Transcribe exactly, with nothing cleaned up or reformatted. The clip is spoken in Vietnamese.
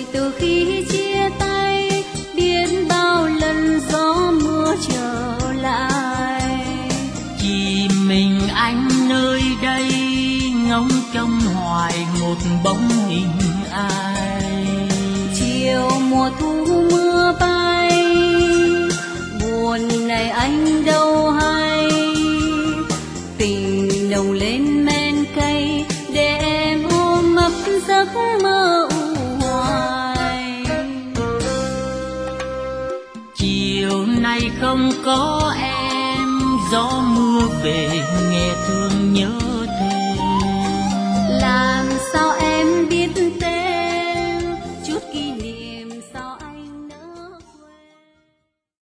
từ khi chia tay, biết bao lần gió mưa trở lại. Chỉ mình anh nơi đây ngóng trông hoài một bóng hình ai. Chiều mùa thu mưa bay, buồn này anh đâu hay. Tình nồng lên men cay, để em ôm ấp giấc mơ u hoài. Chiều nay không có em, gió mưa về nghe thương nhớ thêm. Làm